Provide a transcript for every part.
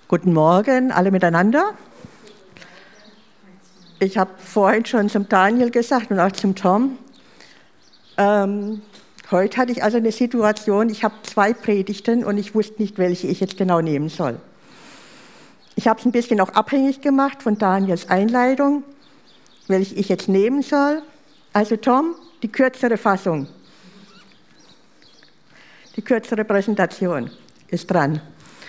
Guten Morgen, alle miteinander. Ich habe vorhin schon zum Daniel gesagt und auch zum Tom, heute hatte ich also eine Situation, ich habe 2 Predigten und ich wusste nicht, welche ich jetzt genau nehmen soll. Ich habe es ein bisschen auch abhängig gemacht von Daniels Einleitung, welche ich jetzt nehmen soll. Also Tom, die kürzere Fassung, die kürzere Präsentation ist dran.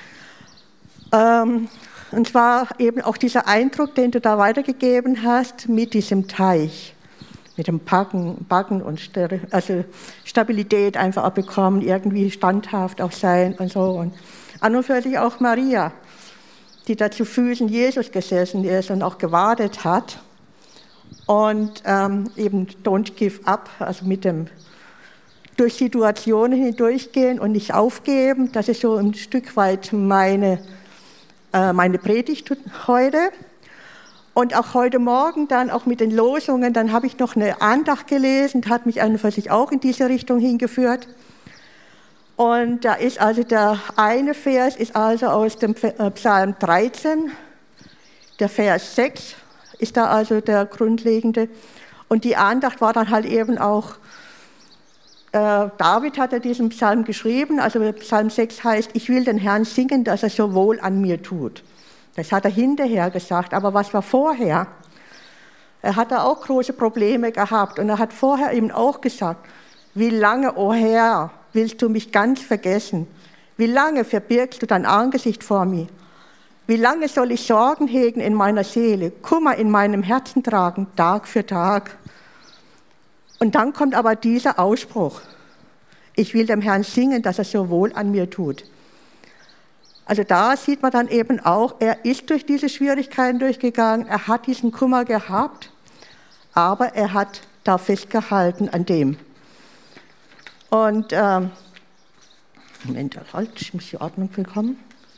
Und zwar eben auch dieser Eindruck, den du da weitergegeben hast mit diesem Teich, mit dem Backen und also Stabilität einfach auch bekommen, irgendwie standhaft auch sein und so. Und an und für sich auch Maria, die da zu Füßen Jesus gesessen ist und auch gewartet hat. Und eben don't give up, also mit dem durch Situationen hindurchgehen und nicht aufgeben, das ist so ein Stück weit meine Predigt heute. Und auch heute Morgen dann auch mit den Losungen, dann habe ich noch eine Andacht gelesen, hat mich an und für sich auch in diese Richtung hingeführt. Und da ist also der eine Vers ist also aus dem Psalm 13, der Vers 6 ist da also der grundlegende. Und die Andacht war dann halt eben auch, David hat ja diesen Psalm geschrieben, also Psalm 6 heißt, ich will den Herrn singen, dass er so wohl an mir tut. Das hat er hinterher gesagt, aber was war vorher? Er hat da auch große Probleme gehabt und er hat vorher eben auch gesagt, wie lange, o Herr, willst du mich ganz vergessen? Wie lange verbirgst du dein Angesicht vor mir? Wie lange soll ich Sorgen hegen in meiner Seele, Kummer in meinem Herzen tragen, Tag für Tag? Und dann kommt aber dieser Ausspruch, ich will dem Herrn singen, dass er so wohl an mir tut. Also da sieht man dann eben auch, er ist durch diese Schwierigkeiten durchgegangen, er hat diesen Kummer gehabt, aber er hat da festgehalten an dem. Und, Moment, halt, ich muss die Ordnung bekommen.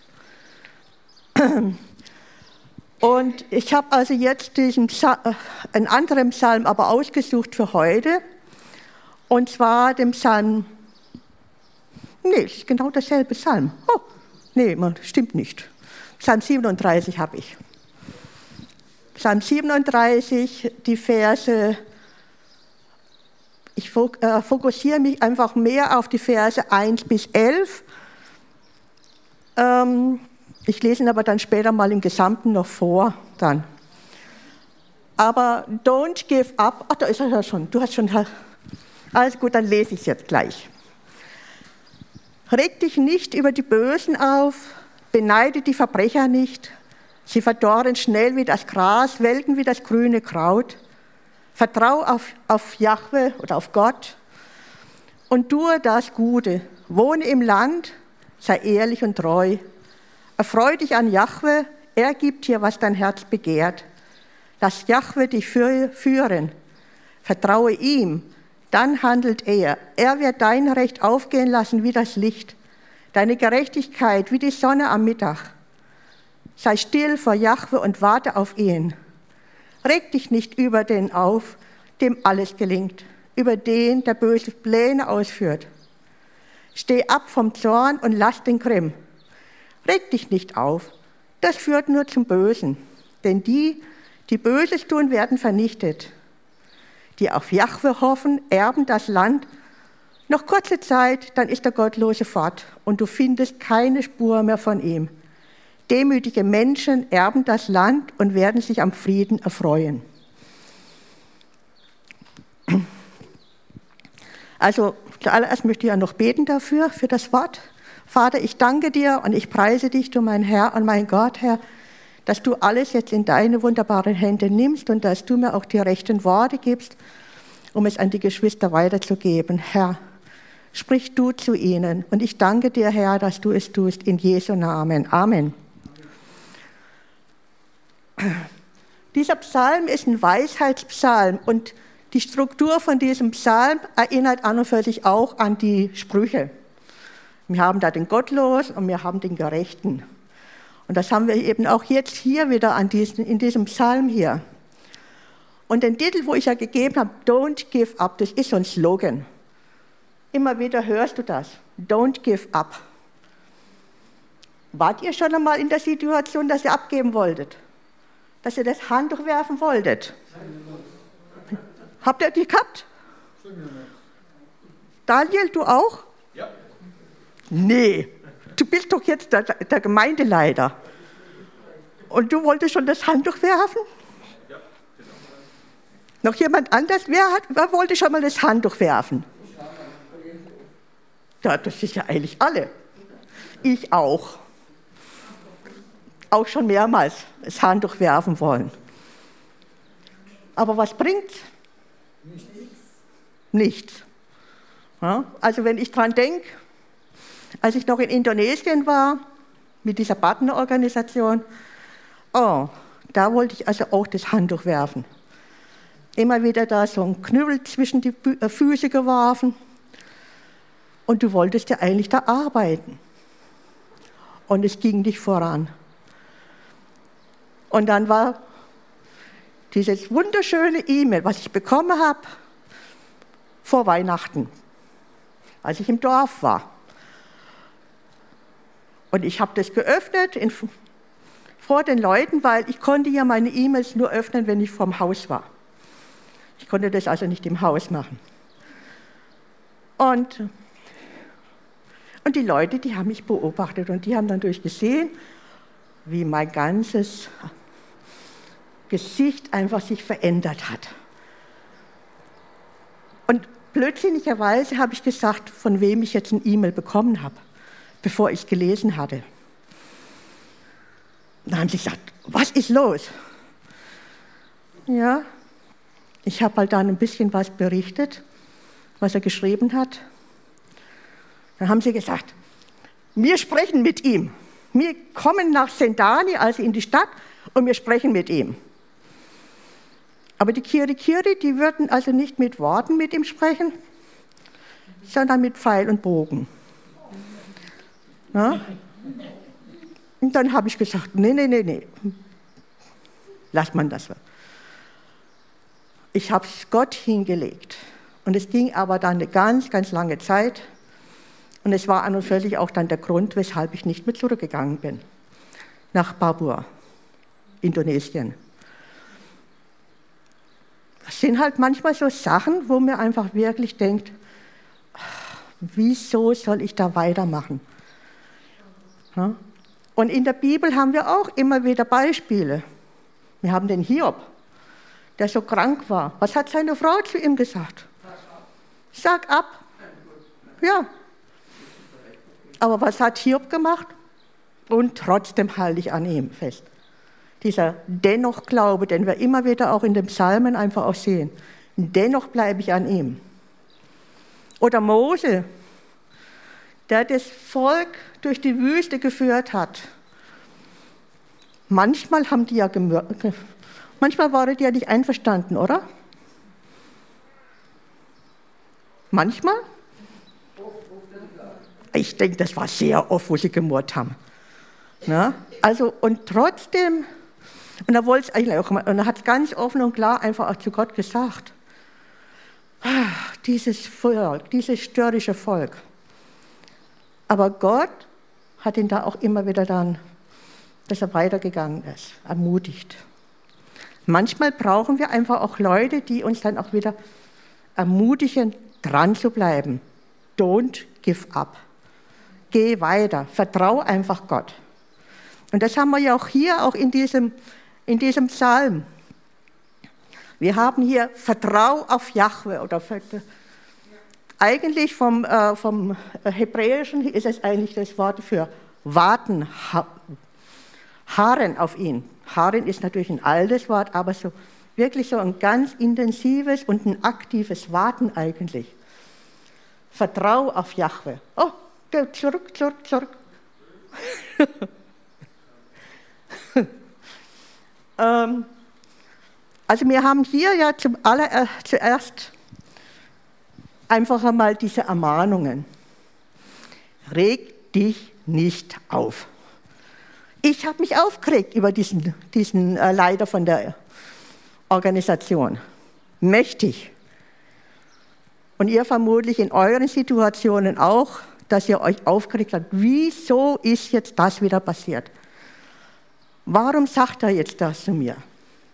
Und ich habe also jetzt einen anderen Psalm aber ausgesucht für heute. Und zwar den Psalm, nee, das ist genau derselbe Psalm. Oh, nee, stimmt nicht. Psalm 37 habe ich. Psalm 37, die Verse, ich fokussiere mich einfach mehr auf die Verse 1 bis 11. Ich lese ihn aber dann später mal im Gesamten noch vor. Dann. Aber don't give up. Ach, da ist er ja schon. Du hast schon. Alles gut, dann lese ich es jetzt gleich. Reg dich nicht über die Bösen auf, beneide die Verbrecher nicht. Sie verdorren schnell wie das Gras, welken wie das grüne Kraut. Vertrau auf Jahwe oder auf Gott und tue das Gute. Wohne im Land, sei ehrlich und treu. Erfreu dich an Jahwe, er gibt dir, was dein Herz begehrt. Lass Jahwe dich führen. Vertraue ihm, dann handelt er. Er wird dein Recht aufgehen lassen wie das Licht, deine Gerechtigkeit wie die Sonne am Mittag. Sei still vor Jahwe und warte auf ihn. Reg dich nicht über den auf, dem alles gelingt, über den, der böse Pläne ausführt. Steh ab vom Zorn und lass den Grimm. Reg dich nicht auf, das führt nur zum Bösen. Denn die Böses tun, werden vernichtet. Die auf Jahwe hoffen, erben das Land. Noch kurze Zeit, dann ist der Gottlose fort und du findest keine Spur mehr von ihm. Demütige Menschen erben das Land und werden sich am Frieden erfreuen. Also zuallererst möchte ich ja noch beten dafür, für das Wort. Vater, ich danke dir und ich preise dich, du mein Herr und mein Gott, Herr, dass du alles jetzt in deine wunderbaren Hände nimmst und dass du mir auch die rechten Worte gibst, um es an die Geschwister weiterzugeben. Herr, sprich du zu ihnen und ich danke dir, Herr, dass du es tust, in Jesu Namen. Amen. Dieser Psalm ist ein Weisheitspsalm und die Struktur von diesem Psalm erinnert an und für sich auch an die Sprüche. Wir haben da den Gottlosen und wir haben den Gerechten. Und das haben wir eben auch jetzt hier wieder in diesem Psalm hier. Und den Titel, wo ich ja gegeben habe, Don't give up, das ist so ein Slogan. Immer wieder hörst du das, Don't give up. Wart ihr schon einmal in der Situation, dass ihr abgeben wolltet? Dass ihr das Handtuch werfen wolltet? Habt ihr die gehabt? Daniel, du auch? Ja. Nee, du bist doch jetzt der Gemeindeleiter. Und du wolltest schon das Handtuch werfen? Ja, genau. Noch jemand anders? Wer wollte schon mal das Handtuch werfen? Ja, das ist ja eigentlich alle. Ich auch. Auch schon mehrmals das Handtuch werfen wollen. Aber was bringt's? Nichts. Ja, also wenn ich dran denke, als ich noch in Indonesien war, mit dieser Partnerorganisation, da wollte ich also auch das Handtuch werfen. Immer wieder da so ein Knüppel zwischen die Füße geworfen. Und du wolltest ja eigentlich da arbeiten. Und es ging nicht voran. Und dann war dieses wunderschöne E-Mail, was ich bekommen habe, vor Weihnachten, als ich im Dorf war. Und ich habe das geöffnet vor den Leuten, weil ich konnte ja meine E-Mails nur öffnen, wenn ich vorm Haus war. Ich konnte das also nicht im Haus machen. Und die Leute, die haben mich beobachtet und die haben dann gesehen, wie mein ganzes Gesicht einfach sich verändert hat. Und blödsinnigerweise habe ich gesagt, von wem ich jetzt ein E-Mail bekommen habe, bevor ich es gelesen hatte. Dann haben sie gesagt, was ist los? Ja, ich habe halt dann ein bisschen was berichtet, was er geschrieben hat. Dann haben sie gesagt, wir sprechen mit ihm. Wir kommen nach Sendani, also in die Stadt, und wir sprechen mit ihm. Aber die Kiri, die würden also nicht mit Worten mit ihm sprechen, sondern mit Pfeil und Bogen. Ja? Und dann habe ich gesagt, nee, lass man das. Ich habe es Gott hingelegt. Und es ging aber dann eine ganz, ganz lange Zeit. Und es war an und für sich auch dann der Grund, weshalb ich nicht mehr zurückgegangen bin. Nach Papua, Indonesien. Das sind halt manchmal so Sachen, wo man einfach wirklich denkt, wieso soll ich da weitermachen? Ja? Und in der Bibel haben wir auch immer wieder Beispiele. Wir haben den Hiob, der so krank war. Was hat seine Frau zu ihm gesagt? Sag ab. Ja. Aber was hat Hiob gemacht? Und trotzdem halte ich an ihm fest. Dieser Dennoch-Glaube, den wir immer wieder auch in den Psalmen einfach auch sehen. Dennoch bleibe ich an ihm. Oder Mose, der das Volk durch die Wüste geführt hat. Manchmal waren die ja nicht einverstanden, oder? Manchmal? Ich denke, das war sehr oft, wo sie gemurrt haben. Na? Also, und trotzdem, und er wollte es eigentlich auch mal, und er hat es ganz offen und klar einfach auch zu Gott gesagt. Dieses Volk, dieses störrische Volk. Aber Gott hat ihn da auch immer wieder dann, dass er weitergegangen ist, ermutigt. Manchmal brauchen wir einfach auch Leute, die uns dann auch wieder ermutigen, dran zu bleiben. Don't give up. Geh weiter, vertrau einfach Gott. Und das haben wir ja auch hier, auch in diesem Psalm. Wir haben hier Vertrau auf Jahwe. Oder eigentlich vom Hebräischen ist es eigentlich das Wort für warten, harren auf ihn. Harren ist natürlich ein altes Wort, aber so wirklich so ein ganz intensives und ein aktives Warten eigentlich. Vertrau auf Jahwe. Oh, zurück. Also wir haben hier ja zuerst einfach einmal diese Ermahnungen. Reg dich nicht auf. Ich habe mich aufgeregt über diesen Leiter von der Organisation. Mächtig. Und ihr vermutlich in euren Situationen auch, dass ihr euch aufgeregt habt. Wieso ist jetzt das wieder passiert? Warum sagt er jetzt das zu mir?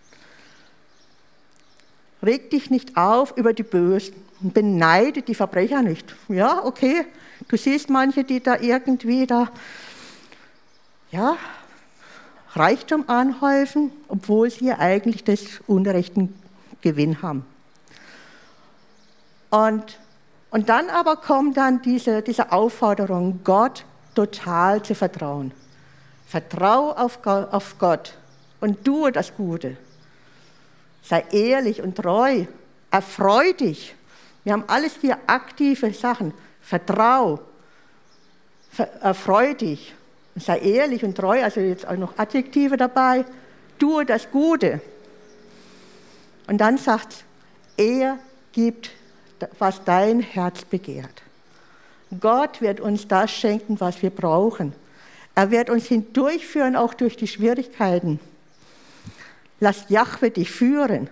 Reg dich nicht auf über die Bösen und beneide die Verbrecher nicht. Ja, okay, du siehst manche, die da irgendwie Reichtum anhäufen, obwohl sie eigentlich das unrechten Gewinn haben. Und dann aber kommt dann diese Aufforderung, Gott total zu vertrauen. Vertrau auf Gott und tue das Gute. Sei ehrlich und treu. Erfreu dich. Wir haben alles hier aktive Sachen. Vertrau. Erfreu dich. Sei ehrlich und treu. Also jetzt auch noch Adjektive dabei. Tue das Gute. Und dann sagt er gibt, was dein Herz begehrt. Gott wird uns das schenken, was wir brauchen. Er wird uns hindurchführen, auch durch die Schwierigkeiten. Lass Jahwe dich führen.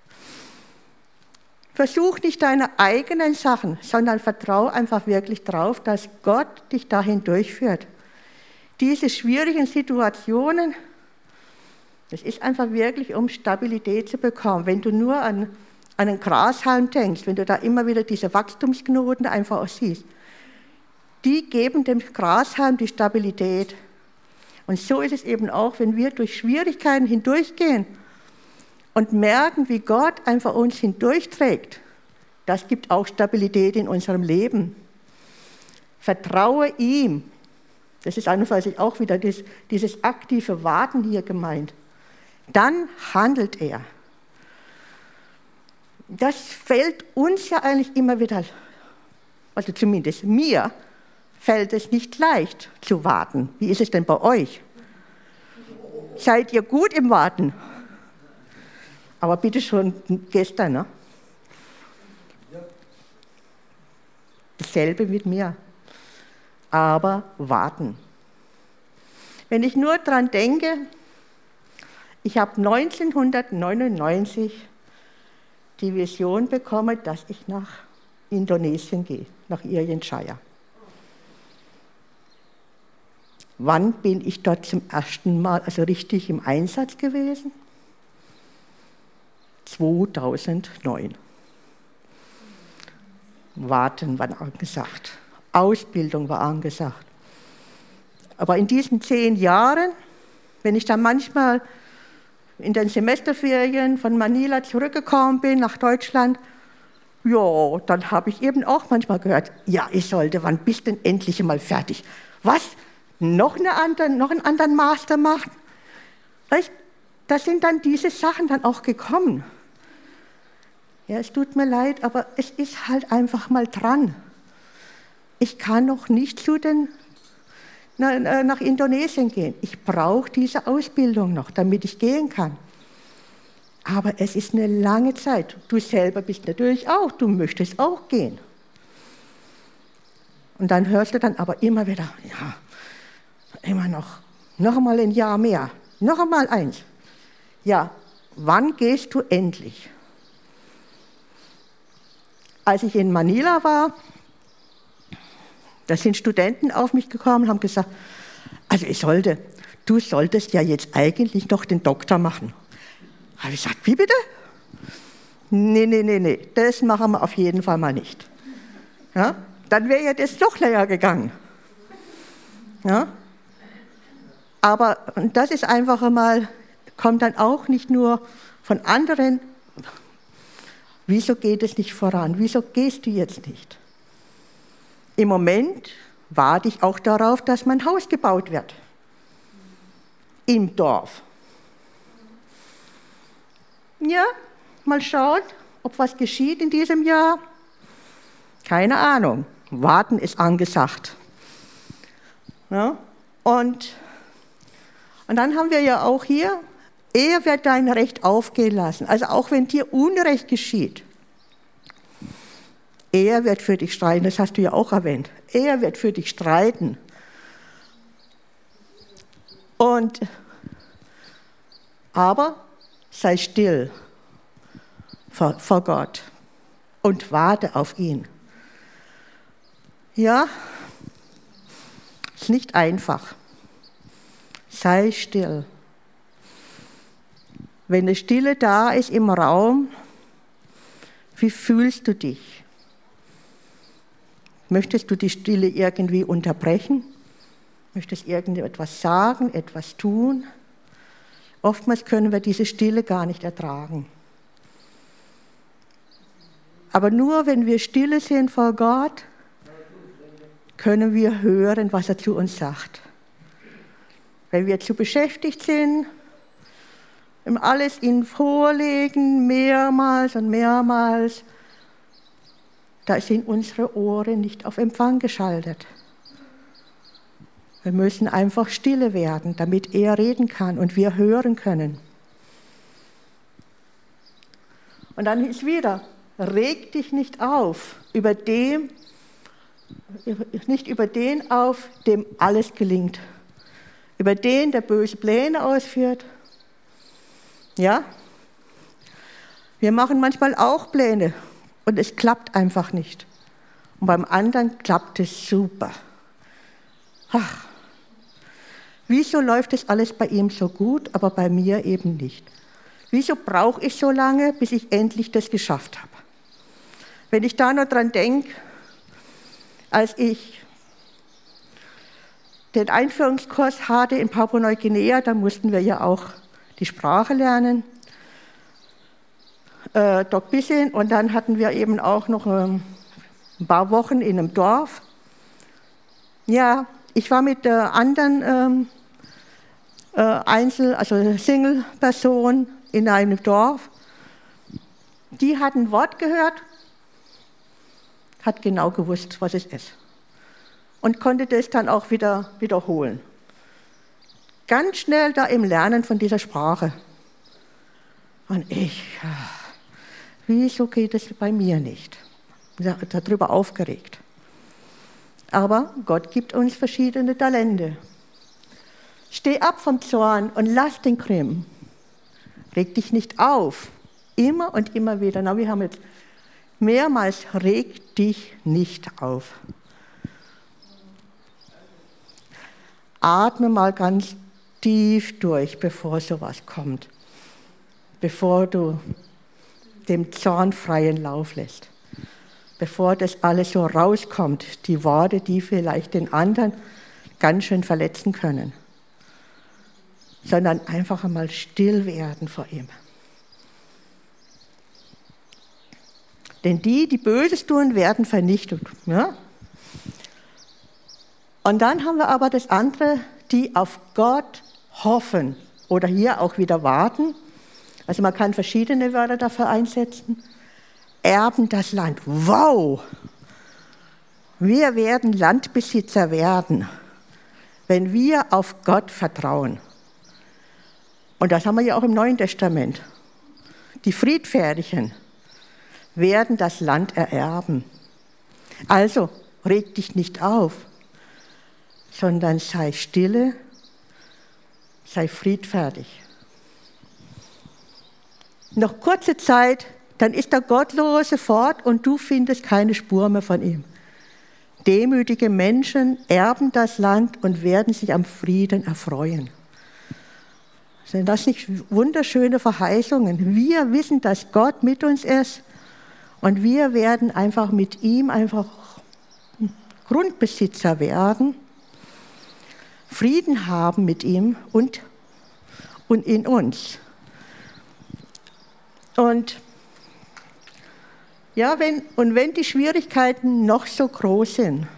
Versuch nicht deine eigenen Sachen, sondern vertrau einfach wirklich drauf, dass Gott dich dahin durchführt. Diese schwierigen Situationen, das ist einfach wirklich, um Stabilität zu bekommen. Wenn du nur an einen Grashalm denkst, wenn du da immer wieder diese Wachstumsknoten einfach auch siehst, die geben dem Grashalm die Stabilität. Und so ist es eben auch, wenn wir durch Schwierigkeiten hindurchgehen und merken, wie Gott einfach uns hindurchträgt. Das gibt auch Stabilität in unserem Leben. Vertraue ihm. Das ist einfach auch wieder dieses aktive Warten hier gemeint. Dann handelt er. Das fällt uns ja eigentlich immer wieder, also zumindest mir, fällt es nicht leicht zu warten. Wie ist es denn bei euch? Seid ihr gut im Warten? Aber bitte schon gestern, ne? Dasselbe mit mir. Aber warten. Wenn ich nur daran denke, ich habe 1999 die Vision bekommen, dass ich nach Indonesien gehe, nach Irian Jaya. Wann bin ich dort zum ersten Mal, also richtig im Einsatz gewesen? 2009. Warten war angesagt. Ausbildung war angesagt. Aber in diesen 10 Jahren, wenn ich dann manchmal in den Semesterferien von Manila zurückgekommen bin nach Deutschland, ja, dann habe ich eben auch manchmal gehört, ja, Isolde, wann bist du denn endlich mal fertig? Was? Noch einen anderen Master machen? Weißt, da sind dann diese Sachen dann auch gekommen. Ja, es tut mir leid, aber es ist halt einfach mal dran. Ich kann noch nicht nach Indonesien gehen. Ich brauche diese Ausbildung noch, damit ich gehen kann. Aber es ist eine lange Zeit. Du selber bist natürlich auch, du möchtest auch gehen. Und dann hörst du dann aber immer wieder, ja, immer noch einmal ein Jahr mehr, noch einmal eins. Ja, wann gehst du endlich? Als ich in Manila war, da sind Studenten auf mich gekommen und haben gesagt, also du solltest ja jetzt eigentlich noch den Doktor machen. Habe ich gesagt, wie bitte? Nee, das machen wir auf jeden Fall mal nicht. Ja? Dann wäre ja das noch länger gegangen. Ja? Aber das ist einfach einmal, kommt dann auch nicht nur von anderen, wieso geht es nicht voran? Wieso gehst du jetzt nicht? Im Moment warte ich auch darauf, dass mein Haus gebaut wird. Im Dorf. Ja, mal schauen, ob was geschieht in diesem Jahr. Keine Ahnung. Warten ist angesagt. Ja, und dann haben wir ja auch hier, er wird dein Recht aufgehen lassen. Also auch wenn dir Unrecht geschieht, er wird für dich streiten, das hast du ja auch erwähnt. Er wird für dich streiten. Aber sei still vor Gott und warte auf ihn. Ja, ist nicht einfach. Sei still. Wenn eine Stille da ist im Raum, wie fühlst du dich? Möchtest du die Stille irgendwie unterbrechen? Möchtest du irgendetwas sagen, etwas tun? Oftmals können wir diese Stille gar nicht ertragen. Aber nur wenn wir stille sind vor Gott, können wir hören, was er zu uns sagt. Wenn wir zu beschäftigt sind, ihm alles ihm vorlegen, mehrmals und mehrmals, da sind unsere Ohren nicht auf Empfang geschaltet. Wir müssen einfach stille werden, damit er reden kann und wir hören können. Und dann ist wieder, reg dich nicht auf, nicht über den auf, dem alles gelingt. Über den, der böse Pläne ausführt. Ja? Wir machen manchmal auch Pläne und es klappt einfach nicht. Und beim anderen klappt es super. Ach, wieso läuft das alles bei ihm so gut, aber bei mir eben nicht? Wieso brauche ich so lange, bis ich endlich das geschafft habe? Wenn ich da noch dran denke, als ich den Einführungskurs hatte in Papua-Neuguinea, da mussten wir ja auch die Sprache lernen, dort ein bisschen. Und dann hatten wir eben auch noch ein paar Wochen in einem Dorf. Ja, ich war mit der anderen Single-Person in einem Dorf. Die hat ein Wort gehört, hat genau gewusst, was es ist. Und konnte das dann auch wieder wiederholen. Ganz schnell da im Lernen von dieser Sprache. Und wieso geht es bei mir nicht? Darüber aufgeregt. Aber Gott gibt uns verschiedene Talente. Steh ab vom Zorn und lass den Grimm. Reg dich nicht auf. Immer und immer wieder. Na, wir haben jetzt mehrmals, reg dich nicht auf. Atme mal ganz tief durch, bevor sowas kommt. Bevor du dem Zorn freien Lauf lässt. Bevor das alles so rauskommt, die Worte, die vielleicht den anderen ganz schön verletzen können. Sondern einfach einmal still werden vor ihm. Denn die Böses tun, werden vernichtet. Ja? Und dann haben wir aber das andere, die auf Gott hoffen oder hier auch wieder warten. Also man kann verschiedene Wörter dafür einsetzen. Erben das Land. Wow! Wir werden Landbesitzer werden, wenn wir auf Gott vertrauen. Und das haben wir ja auch im Neuen Testament. Die Friedfertigen werden das Land ererben. Also reg dich nicht auf, sondern sei stille, sei friedfertig. Noch kurze Zeit, dann ist der Gottlose fort und du findest keine Spur mehr von ihm. Demütige Menschen erben das Land und werden sich am Frieden erfreuen. Sind das nicht wunderschöne Verheißungen? Wir wissen, dass Gott mit uns ist und wir werden einfach mit ihm einfach Grundbesitzer werden, Frieden haben mit ihm und in uns. Und ja, wenn die Schwierigkeiten noch so groß sind,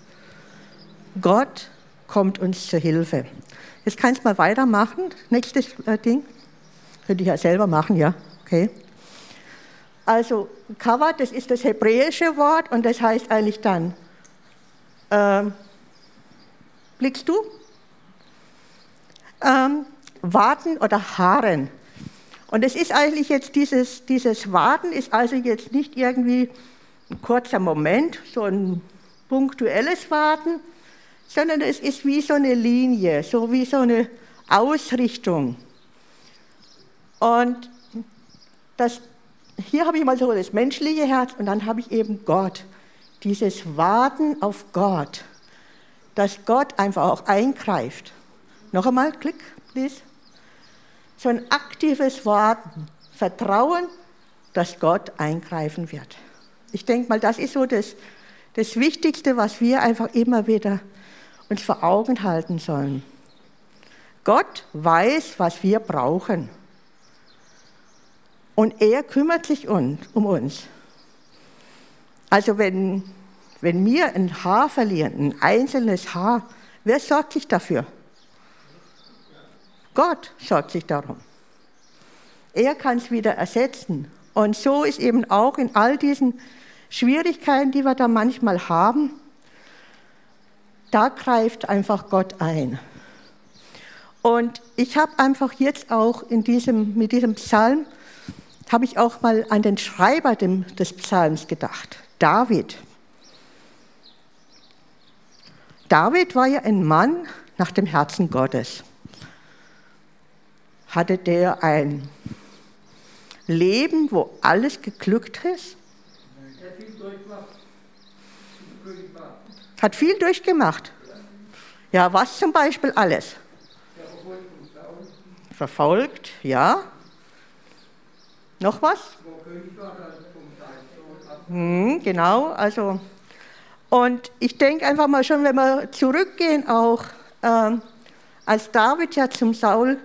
Gott kommt uns zur Hilfe. Jetzt kannst du mal weitermachen. Nächstes Ding. Könnte ich ja selber machen, ja. Okay. Also, Kavod, das ist das hebräische Wort und das heißt eigentlich dann, blickst du? Warten oder harren. Und es ist eigentlich jetzt, dieses Warten ist also jetzt nicht irgendwie ein kurzer Moment, so ein punktuelles Warten, sondern es ist wie so eine Linie, so wie so eine Ausrichtung. Und hier habe ich mal so das menschliche Herz und dann habe ich eben Gott, dieses Warten auf Gott, dass Gott einfach auch eingreift. Noch einmal, klick, please. So ein aktives Warten, Vertrauen, dass Gott eingreifen wird. Ich denke mal, das ist so das Wichtigste, was wir einfach immer wieder uns vor Augen halten sollen. Gott weiß, was wir brauchen. Und er kümmert sich um uns. Also wenn wir ein Haar verlieren, ein einzelnes Haar, wer sorgt sich dafür? Gott sorgt sich darum. Er kann es wieder ersetzen. Und so ist eben auch in all diesen Schwierigkeiten, die wir da manchmal haben, da greift einfach Gott ein. Und ich habe einfach jetzt auch mit diesem Psalm, habe ich auch mal an den Schreiber des Psalms gedacht, David. David war ja ein Mann nach dem Herzen Gottes. Hatte der ein Leben, wo alles geglückt ist? Hat viel durchgemacht. Ja, was zum Beispiel alles? Verfolgt, ja. Noch was? Genau, also. Und ich denke einfach mal schon, wenn wir zurückgehen auch, als David ja zum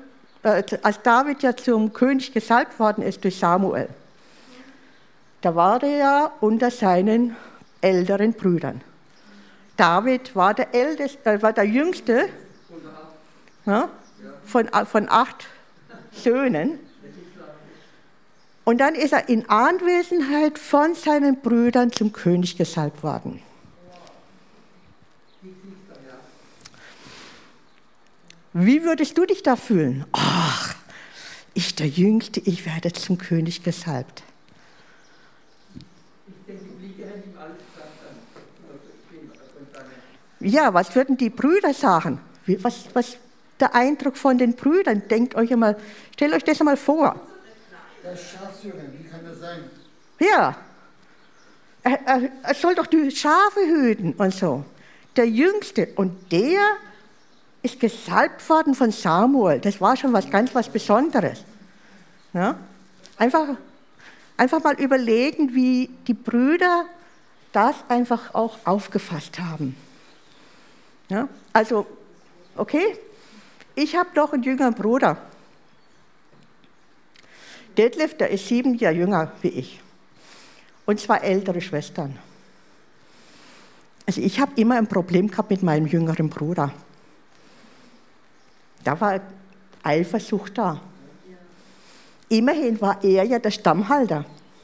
König gesalbt worden ist durch Samuel, da war er ja unter seinen älteren Brüdern. David war der Jüngste, ja, von 8 Söhnen. Und dann ist er in Anwesenheit von seinen Brüdern zum König gesalbt worden. Wie würdest du dich da fühlen? Ach, ich der Jüngste, ich werde zum König gesalbt. Ja, was würden die Brüder sagen? Was der Eindruck von den Brüdern? Stellt euch das einmal vor. Der Schafhüter, wie kann das sein? Ja, er soll doch die Schafe hüten und so. Der Jüngste, und der ist gesalbt worden von Samuel. Das war schon ganz was Besonderes. Ja? Einfach mal überlegen, wie die Brüder das einfach auch aufgefasst haben. Ja? Also, okay, ich habe doch einen jüngeren Bruder. Detlef, der ist 7 Jahre jünger wie ich. Und 2 ältere Schwestern. Also ich habe immer ein Problem gehabt mit meinem jüngeren Bruder. Da war Eifersucht da. Immerhin war er ja der Stammhalter.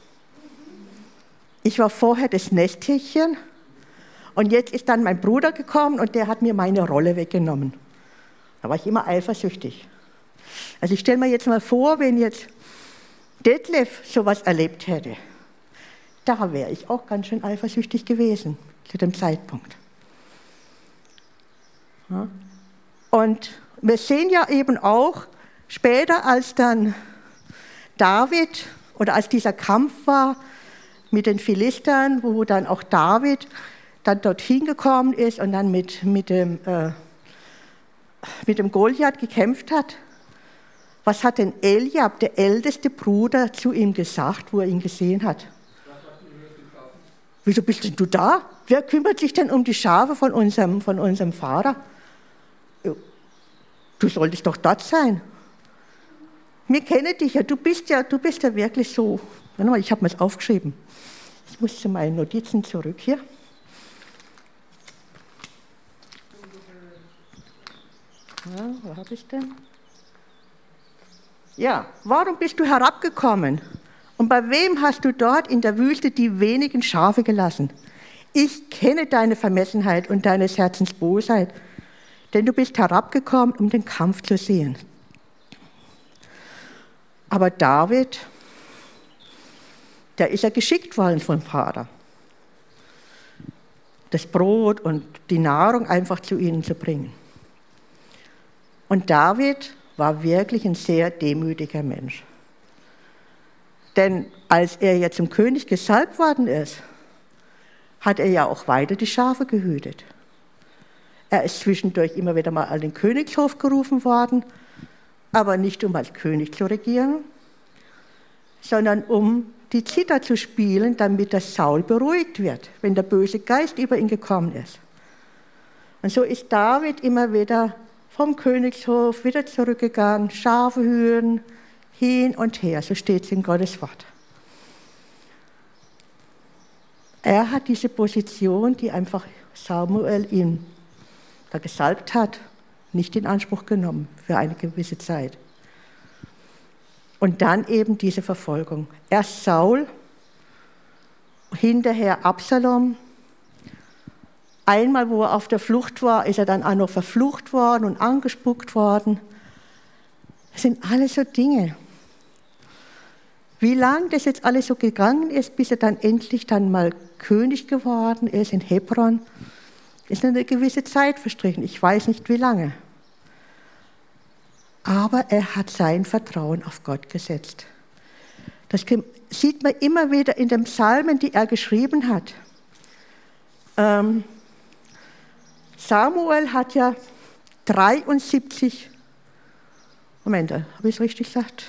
Ich war vorher das Nesthäkchen und jetzt ist dann mein Bruder gekommen und der hat mir meine Rolle weggenommen. Da war ich immer eifersüchtig. Also ich stelle mir jetzt mal vor, wenn jetzt Detlef sowas erlebt hätte, da wäre ich auch ganz schön eifersüchtig gewesen zu dem Zeitpunkt. Ja. Und wir sehen ja eben auch später, als dann David oder als dieser Kampf war mit den Philistern, wo dann auch David dann dorthin gekommen ist und dann mit dem Goliath gekämpft hat. Was hat denn Eliab, der älteste Bruder, zu ihm gesagt, wo er ihn gesehen hat? Wieso bist denn du da? Wer kümmert sich denn um die Schafe von unserem Vater? Du solltest doch dort sein. Wir kennen dich ja, du bist ja wirklich so. Warte mal, ich habe mir das aufgeschrieben. Ich muss zu meinen Notizen zurück hier. Ja, wo habe ich denn? Ja, warum bist du herabgekommen? Und bei wem hast du dort in der Wüste die wenigen Schafe gelassen? Ich kenne deine Vermessenheit und deines Herzens Bosheit, denn du bist herabgekommen, um den Kampf zu sehen. Aber David, der ist ja geschickt worden vom Vater, das Brot und die Nahrung einfach zu ihnen zu bringen. Und David war wirklich ein sehr demütiger Mensch. Denn als er ja zum König gesalbt worden ist, hat er ja auch weiter die Schafe gehütet. Er ist zwischendurch immer wieder mal an den Königshof gerufen worden, aber nicht um als König zu regieren, sondern um die Zither zu spielen, damit der Saul beruhigt wird, wenn der böse Geist über ihn gekommen ist. Und so ist David immer wieder vom Königshof wieder zurückgegangen, Schafe hüten, hin und her, so steht es in Gottes Wort. Er hat diese Position, die einfach Samuel ihm da gesalbt hat, nicht in Anspruch genommen für eine gewisse Zeit. Und dann eben diese Verfolgung. Erst Saul, hinterher Absalom. Einmal, wo er auf der Flucht war, ist er dann auch noch verflucht worden und angespuckt worden. Das sind alles so Dinge. Wie lange das jetzt alles so gegangen ist, bis er dann endlich dann mal König geworden ist in Hebron, ist eine gewisse Zeit verstrichen. Ich weiß nicht, wie lange. Aber er hat sein Vertrauen auf Gott gesetzt. Das sieht man immer wieder in den Psalmen, die er geschrieben hat. Samuel hat ja 73, Moment, habe ich es richtig gesagt?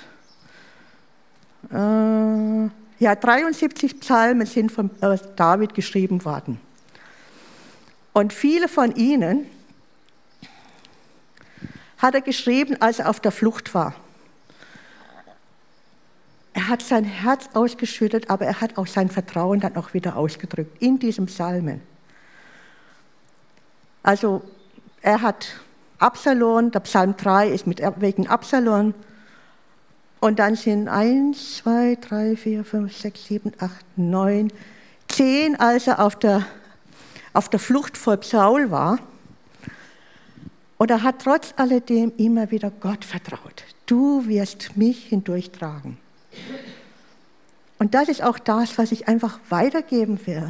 Ja, 73 Psalmen sind von David geschrieben worden. Und viele von ihnen hat er geschrieben, als er auf der Flucht war. Er hat sein Herz ausgeschüttet, aber er hat auch sein Vertrauen dann auch wieder ausgedrückt in diesem Psalmen. Also er hat Absalom, der Psalm 3 ist wegen Absalom. Und dann sind 1, 2, 3, 4, 5, 6, 7, 8, 9, 10, als er auf der Flucht vor Saul war. Und er hat trotz alledem immer wieder Gott vertraut. Du wirst mich hindurchtragen. Und das ist auch das, was ich einfach weitergeben will.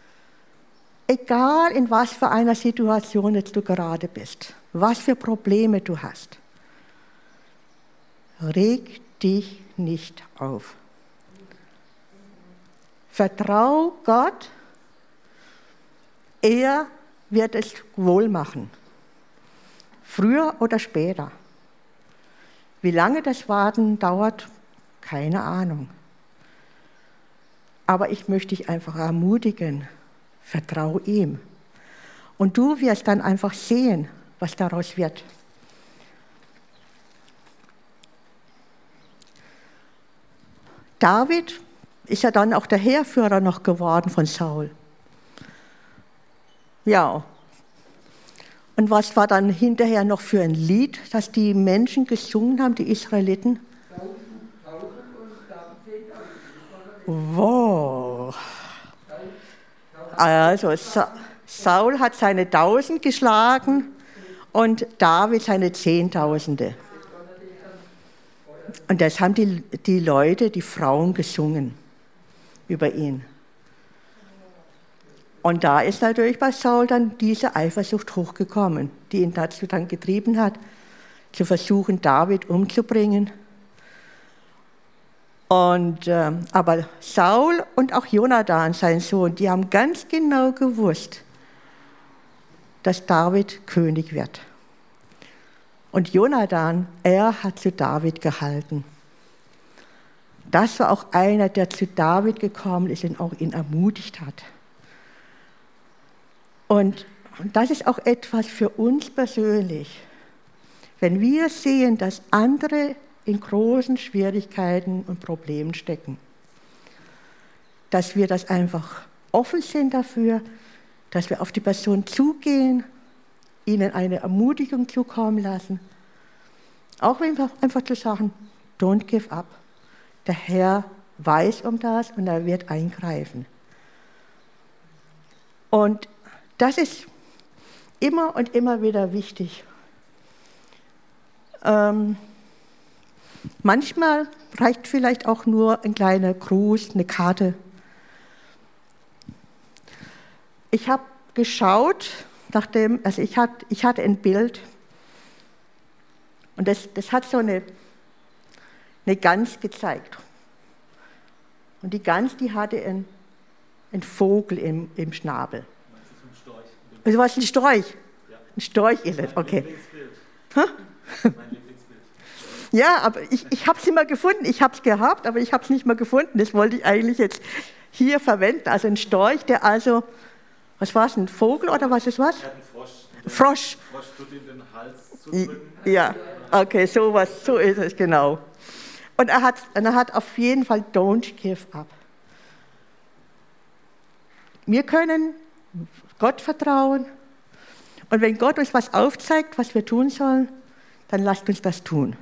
Egal in was für einer Situation jetzt du gerade bist, was für Probleme du hast, reg dich nicht auf. Vertrau Gott, er wird es wohl machen. Früher oder später. Wie lange das Warten dauert, keine Ahnung. Aber ich möchte dich einfach ermutigen, vertrau ihm. Und du wirst dann einfach sehen, was daraus wird. David ist ja dann auch der Heerführer noch geworden von Saul. Ja. Und was war dann hinterher noch für ein Lied, das die Menschen gesungen haben, die Israeliten? Wow. Also Saul hat seine 1000 geschlagen und David seine Zehntausende. Und das haben die Leute, die Frauen gesungen über ihn. Und da ist natürlich bei Saul dann diese Eifersucht hochgekommen, die ihn dazu dann getrieben hat, zu versuchen, David umzubringen. Aber Saul und auch Jonathan, sein Sohn, die haben ganz genau gewusst, dass David König wird. Und Jonathan, er hat zu David gehalten. Das war auch einer, der zu David gekommen ist und auch ihn ermutigt hat. Und das ist auch etwas für uns persönlich. Wenn wir sehen, dass andere in großen Schwierigkeiten und Problemen stecken, dass wir das einfach offen sind dafür, dass wir auf die Person zugehen, ihnen eine Ermutigung zukommen lassen. Auch einfach zu sagen, don't give up. Der Herr weiß um das und er wird eingreifen. Und das ist immer und immer wieder wichtig. Manchmal reicht vielleicht auch nur ein kleiner Gruß, eine Karte. Ich habe geschaut, ich hatte ein Bild und das hat so eine Gans gezeigt. Und die Gans, die hatte einen Vogel im Schnabel. Also was ein Storch? Ein Storch ist es, okay. Lieblingsbild. Hä? Mein Lieblingsbild. Ja, aber ich habe es nicht mehr gefunden. Ich habe es gehabt, aber ich habe es nicht mehr gefunden. Das wollte ich eigentlich jetzt hier verwenden. Also ein Storch, der also, was war es, ein Vogel oder was ist was? Er hat einen Frosch. Frosch. Der Frosch tut ihm den Hals zudrücken. Ja, okay, so ist es, genau. Und er hat auf jeden Fall don't give up. Wir können Gott vertrauen. Und wenn Gott uns was aufzeigt, was wir tun sollen, dann lasst uns das tun.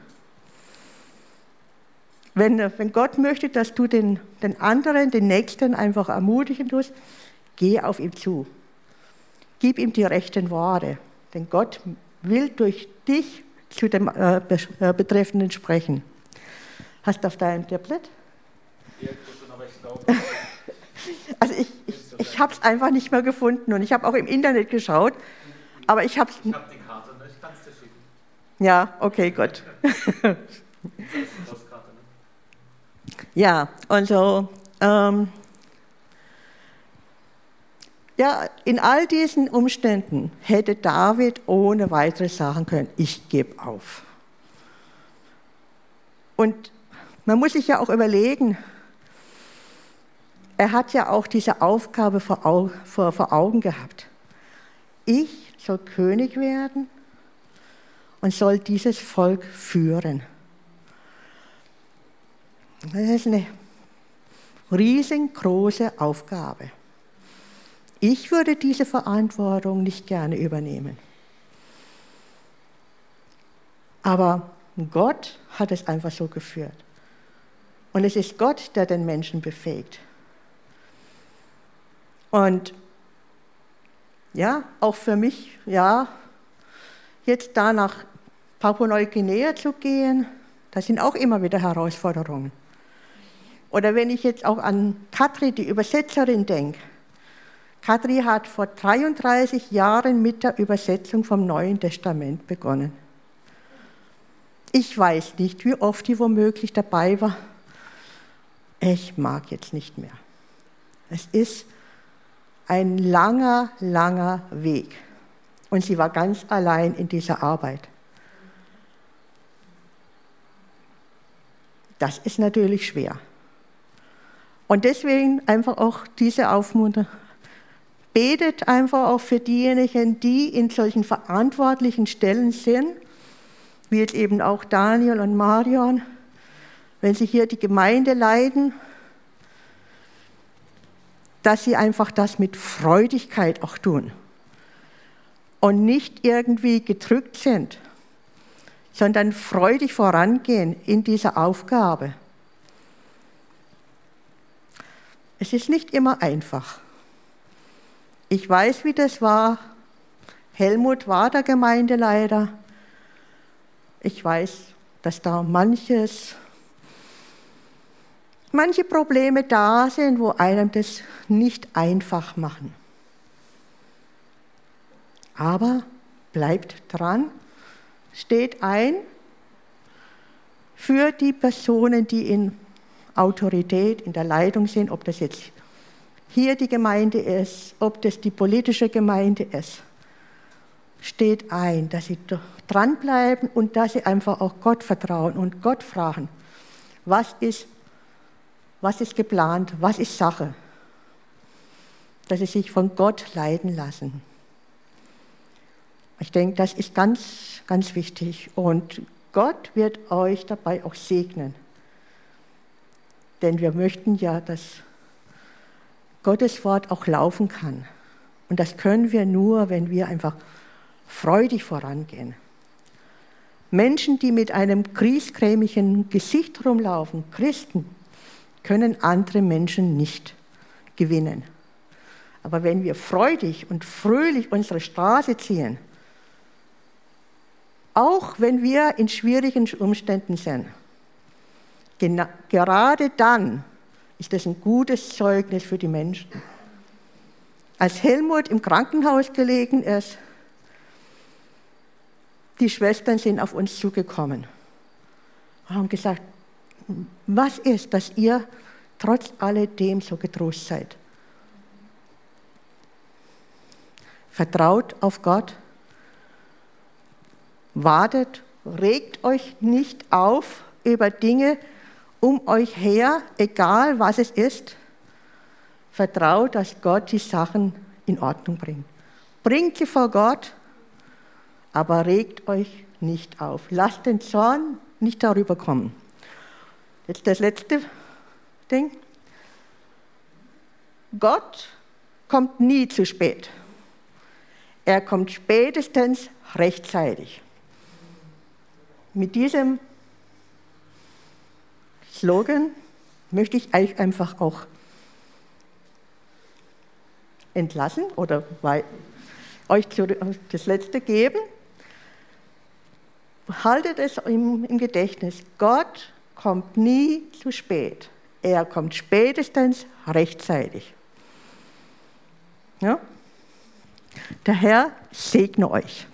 Wenn Gott möchte, dass du den anderen, den Nächsten einfach ermutigen tust, geh auf ihn zu. Gib ihm die rechten Worte. Denn Gott will durch dich zu dem Betreffenden sprechen. Hast du auf deinem Tablet? Irgendwo schon, aber ich glaube, Also ich habe es einfach nicht mehr gefunden und ich habe auch im Internet geschaut, aber ich habe... ich habe die Karte, ne? Ich kann es dir schicken. Ja, okay, gut. Das ist eine Postkarte, ne? Ja, also ja, in all diesen Umständen hätte David ohne weiteres sagen können, ich gebe auf. Und man muss sich ja auch überlegen, er hat ja auch diese Aufgabe vor Augen gehabt. Ich soll König werden und soll dieses Volk führen. Das ist eine riesengroße Aufgabe. Ich würde diese Verantwortung nicht gerne übernehmen. Aber Gott hat es einfach so geführt. Und es ist Gott, der den Menschen befähigt. Und ja, auch für mich, ja, jetzt da nach Papua-Neuguinea zu gehen, das sind auch immer wieder Herausforderungen. Oder wenn ich jetzt auch an Katri, die Übersetzerin, denke. Katri hat vor 33 Jahren mit der Übersetzung vom Neuen Testament begonnen. Ich weiß nicht, wie oft die womöglich dabei war. Ich mag jetzt nicht mehr. Es ist ein langer, langer Weg. Und sie war ganz allein in dieser Arbeit. Das ist natürlich schwer. Und deswegen einfach auch diese Aufmunterung. Betet einfach auch für diejenigen, die in solchen verantwortlichen Stellen sind, wie jetzt eben auch Daniel und Marion, wenn sie hier die Gemeinde leiten, dass sie einfach das mit Freudigkeit auch tun und nicht irgendwie gedrückt sind, sondern freudig vorangehen in dieser Aufgabe. Es ist nicht immer einfach. Ich weiß, wie das war. Helmut war der Gemeindeleiter. Ich weiß, dass da manche Probleme da sind, wo einem das nicht einfach machen. Aber bleibt dran, steht ein für die Personen, die in Autorität, in der Leitung sind, ob das jetzt hier die Gemeinde ist, ob das die politische Gemeinde ist. Steht ein, dass sie dranbleiben und dass sie einfach auch Gott vertrauen und Gott fragen, was ist geplant, was ist Sache, dass sie sich von Gott leiten lassen. Ich denke, das ist ganz, ganz wichtig und Gott wird euch dabei auch segnen. Denn wir möchten ja, dass Gottes Wort auch laufen kann. Und das können wir nur, wenn wir einfach freudig vorangehen. Menschen, die mit einem griesgrämigen Gesicht rumlaufen, Christen, können andere Menschen nicht gewinnen. Aber wenn wir freudig und fröhlich unsere Straße ziehen, auch wenn wir in schwierigen Umständen sind, gerade dann ist das ein gutes Zeugnis für die Menschen. Als Helmut im Krankenhaus gelegen ist, die Schwestern sind auf uns zugekommen und haben gesagt, was ist, dass ihr trotz alledem so getrost seid? Vertraut auf Gott, Wartet, regt euch nicht auf über Dinge um euch her, egal was es ist. Vertraut, dass Gott die Sachen in Ordnung bringt. Bringt sie vor Gott, aber regt euch nicht auf. Lasst den Zorn nicht darüber kommen. Jetzt das letzte Ding. Gott kommt nie zu spät. Er kommt spätestens rechtzeitig. Mit diesem Slogan möchte ich euch einfach auch entlassen oder euch das Letzte geben. Haltet es im Gedächtnis. Gott kommt nie zu spät. Er kommt spätestens rechtzeitig. Ja? Der Herr segne euch.